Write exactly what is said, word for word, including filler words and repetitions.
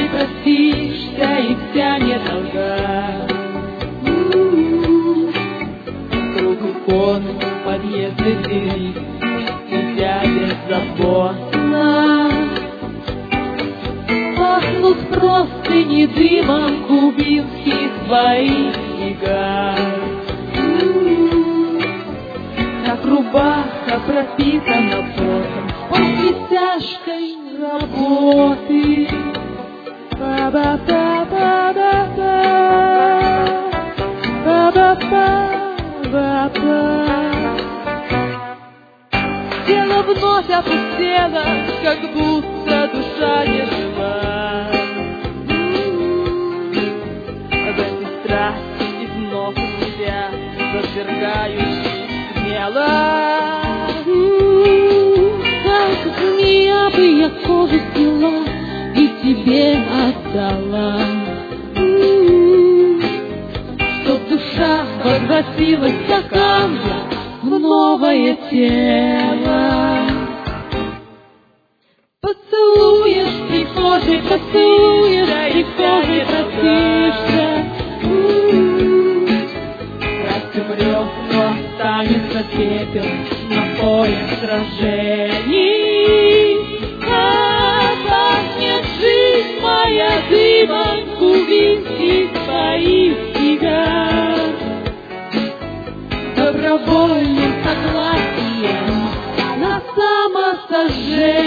не простишься и тянет долга. Круглый кот, подъезды двери, сидя беззаботно. Пахнут простыни дымом кубинских твоих сигар. Как рубаха пропитана потом после тяжкой работы. Ба-ба-ба-ба-ба-ба, ба-ба-ба-ба-ба. Тело вновь опустело, как будто душа не жива. В этой страсти и вновь себя развергающий смело. Как змея бы я кожу сняла и тебе отдала, чтоб душа возвратилась за камня в новое тело. Поцелуешь прихожей, поцелуешь прихожей, простишься. Растеплёт, но останется пепел на поле сражений. А пахнет жизнь моя дымом кубинских твоих сигар. Добровольным согласием на самосожжение.